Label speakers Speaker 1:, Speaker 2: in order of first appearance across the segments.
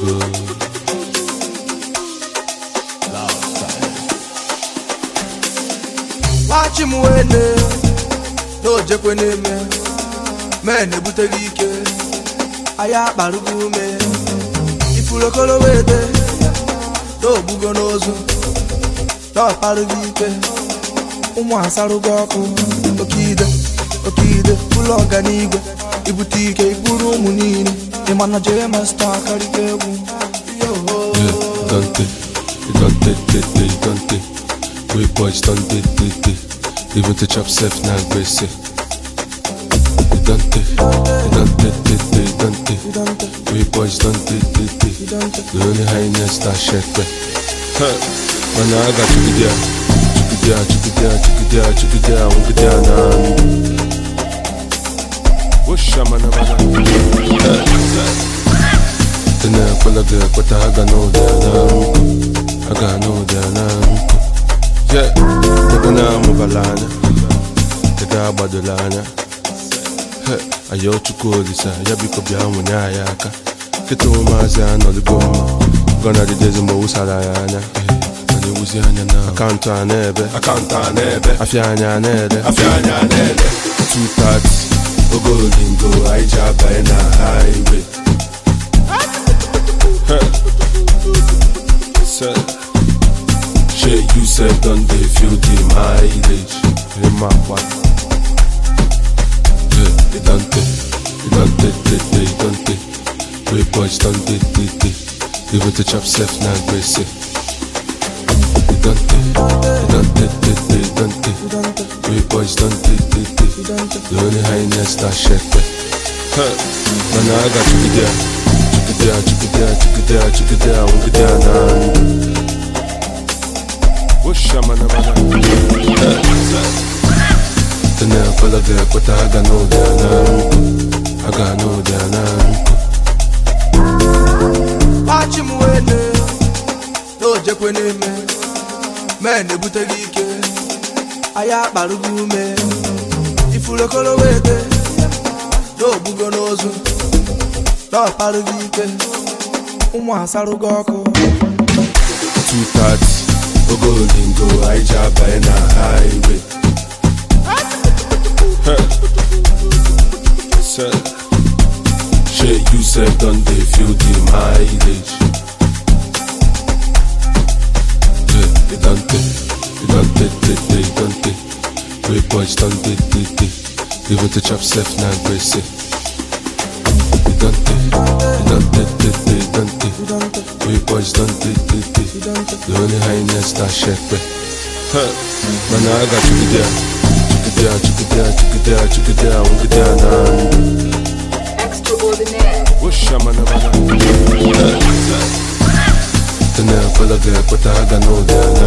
Speaker 1: Wachi mwene no jekwe neme mene butegi ike aya barugume ifulokolo wede no bugo nozu no parugi ike umu asarugo oku okide ulo ganigwe ibute ike iburu umu niile imana jere master karike egwu
Speaker 2: Dante. We boys done did. Even to chop self now grace. Dante. We boys done did. The only highness that shake me. Man, I got chukidea, Wusha mana. Tena kolaga kwata haga no dana. Yeah, take na mubalana, take badolana. Ayo chukolisa, yabiko bya munyayaka. Kito mazia no ligoma, gonna the days mo usalayana. Ani uzianya na akanta nebe, afyanya nebe. 2 parts, ogolingo, aijaba na highway. You said done they feel the mileage in my body. Yeah, they done. We boys done did. Even to chop self now grace. They done. We boys done did. The only highness that shake me. Man, I got chukidea, Wusha mana. Tena kolaga kwata haga no dana.
Speaker 1: Wachi mwene no jekwe neme mene butegi ike aya barugume ifulokolo wede no bugo nozu no parugi ike umu asarugo oku
Speaker 2: 2 parts ogolingo aijaba na highway. You said done they feel the mileage. Yeah, they done. We boys done did. Even to chop self now grace. They done. We boys done did. The only highness that shake me. Man, I got chukidea,
Speaker 3: Extraordinaire.
Speaker 2: Wusha mana. Tena kolaga kwata haga no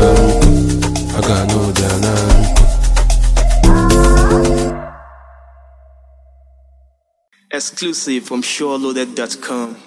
Speaker 2: dana.
Speaker 4: Exclusive from SureLoaded.com.